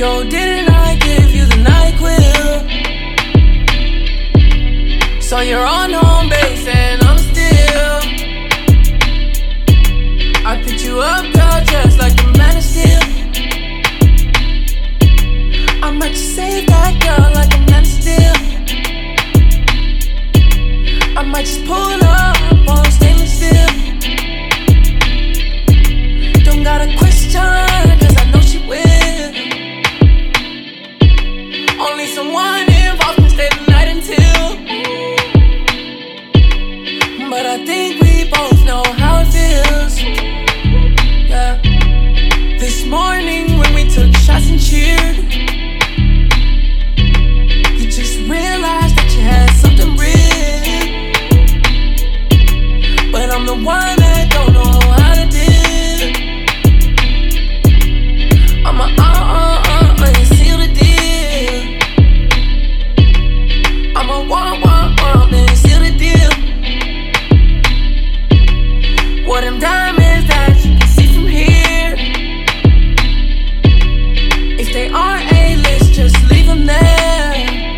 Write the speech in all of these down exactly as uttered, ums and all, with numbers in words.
Yo, didn't I give you the NyQuil? So you're on home base and I'm still. I picked you up, girl, just like the Man of Steel. I might just save that girl like a Man of Steel. I might just pull up on stainless steel. Don't got a question, cause I know she will. Only someone involved can stay the night until. But I think we both know how it feels. Yeah. This morning when we took shots and cheered, you just realized that you had something real. But I'm the one that don't know how to deal. I'm a uh-uh-uh and seal the deal. I'm a one-one-one and seal the deal. What them diamonds that you can see from here, if they aren't A-list, just leave them there.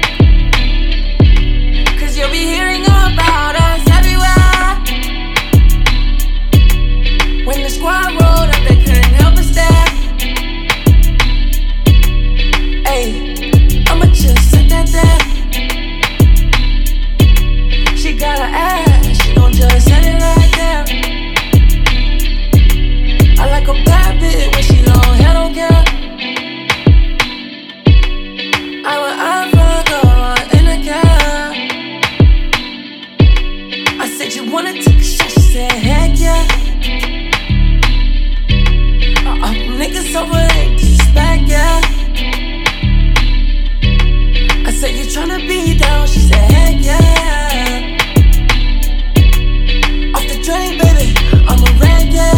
Cause you'll be hearing about us everywhere. When the squad rolled up, they couldn't help but stare. Ayy, I'ma just sit that there. She got her ass, she gon' just set it right there. I like a bad bitch when she long hair, don't care. I would ever go on in a cab. I said you wanna take a shot, she said heck yeah. Uh-uh, niggas over ain't disrespect, yeah. I said you tryna be down, she said heck yeah. Off the drain, baby, I'm a red, yeah.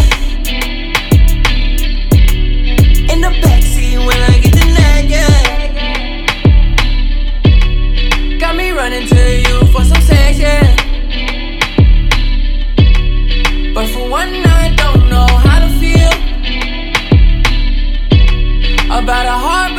In the backseat when I get the nag, yeah. Got me running to you for some sex, yeah. But for one night, don't know how to feel about a heart.